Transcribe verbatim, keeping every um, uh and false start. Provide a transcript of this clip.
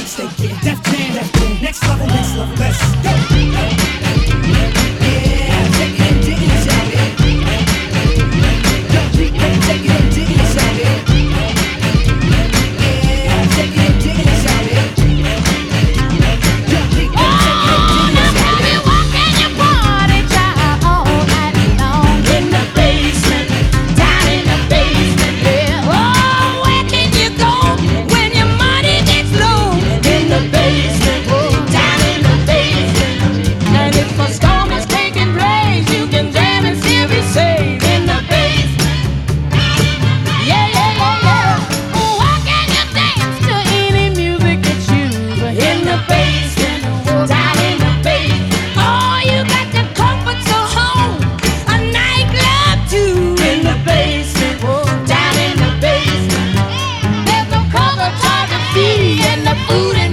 beats they get. Def Jam, next level, next level, let's go. Yeah, take it and dig it, shout it. Take it and dig it, shout it. Yeah, take it and dig it, shout it. Oh, now baby, walking your party child all night long in the basement, down in the basement, yeah. Oh, where can you go when your money gets low? In the basement, down in the basement. And if a storm is taking place, you can jam and still be safe in the basement. Yeah, yeah, yeah, yeah. Why can you dance to any music you choose? In the basement, down in the basement. Oh, you got the comforts of home, a nightclub too. In the basement, down in the basement. There's no cover charge a fee, and the food is